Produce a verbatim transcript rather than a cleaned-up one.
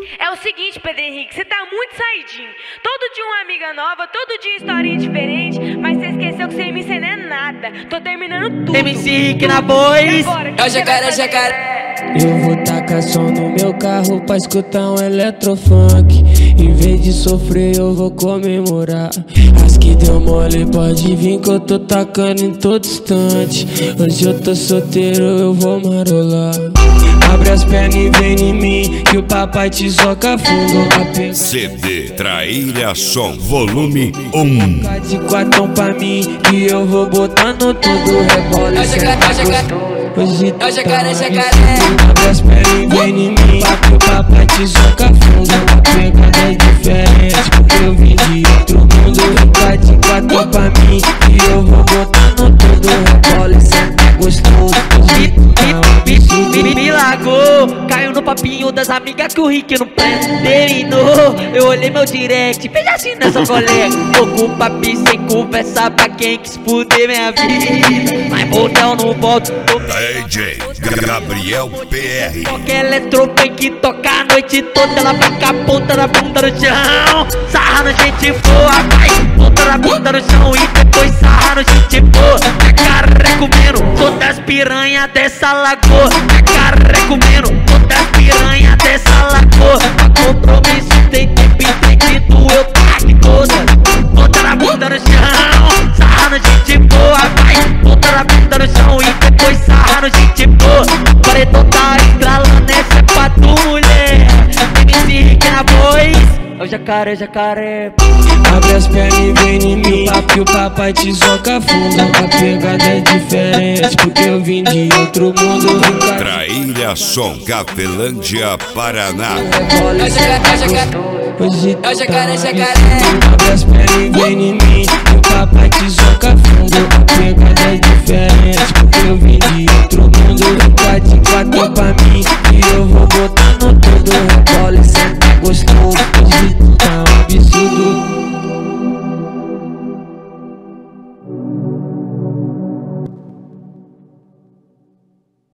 É o seguinte, Pedro Henrique, você tá muito saidinho. Todo dia uma amiga nova, todo dia historinha diferente, mas você esqueceu que sem mim você não é nada. Tô terminando tudo. M C Rick na voz. É o jacaré, jacaré. Eu vou tacar som no meu carro pra escutar um eletrofunk. Em vez de sofrer eu vou comemorar. As que deu mole pode vir que eu tô tacando em todo instante. Hoje eu tô solteiro, eu vou marolar. Abre as pernas e vem em mim, que o papai te soca fundo. C D Traíra Som Volume um. De quatão pra mim, que eu vou botando tudo. Rebola e senta gostoso. Hoje É o jacaré, jacaré. abre as pernas e vem em mim, que o papai te soca fundo. A pegada é diferente, porque eu vim de outro mundo. Fica de quatão pra mim, que eu vou botando tudo. Rebola e senta gostoso. Hoje Me, me, me largou, caiu no papinho das amigas que o Rick não presta. Terminou, eu olhei meu direct, veja assim nessa colega. Tô com o papi sem conversa pra quem quis fuder minha vida. Mas motel não volto. D J Gabriel P R. Qualquer eletropunk toca a noite toda, ela vai com a ponta da bunda no chão. Sarrando gente boa, vai, ponta da bunda no chão e depois sarrando gente boa. A cara comendo todas as piranhas dessa lagoa. A cara comendo todas as piranhas dessa lagoa. Pra compromisso tem tempo e tem que tu eu taque todas. Ponta da bunda no chão, sarrando gente boa, vai, ponta da bunda no chão e depois sarrando gente boa. Paredão tá estralando, essa é pra tu, mulher. M C Rick na voz. É o jacaré, jacaré. abre as pernas e vem em mim, que o papai te soca fundo. A pegada é diferente, porque eu vim de outro mundo. Traíra Som Cafelândia, Paraná. É o jacaré, jacaré. Hoje É o jacaré, jacaré. abre as pernas e vem em mim, que o papai te soca fundo. A pegada é diferente, porque eu vim de outro mundo. Fica de quatro pra mim, que eu vou botando